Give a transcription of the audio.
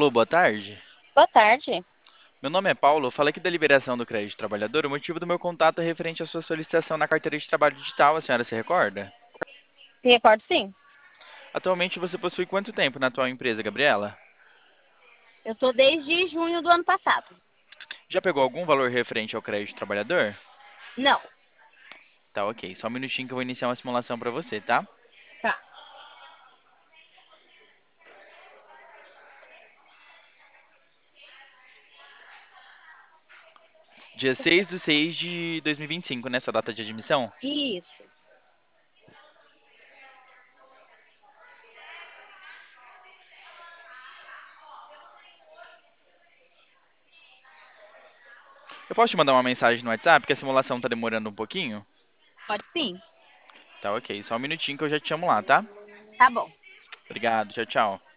Alô, boa tarde. Boa tarde. Meu nome é Paulo, eu falei aqui da liberação do crédito trabalhador. O motivo do meu contato é referente à sua solicitação na carteira de trabalho digital, a senhora se recorda? Me recordo sim. Atualmente você possui quanto tempo na atual empresa, Gabriela? Eu tô desde junho do ano passado. Já pegou algum valor referente ao crédito trabalhador? Não. Tá, ok. Só um minutinho que eu vou iniciar uma simulação para você, tá? Tá. Dia 6/6 de 2025, né? Sua data de admissão? Isso. Eu posso te mandar uma mensagem no WhatsApp, porque a simulação tá demorando um pouquinho? Pode sim. Tá, ok. Só um minutinho que eu já te chamo lá, tá? Tá bom. Obrigado, tchau, tchau.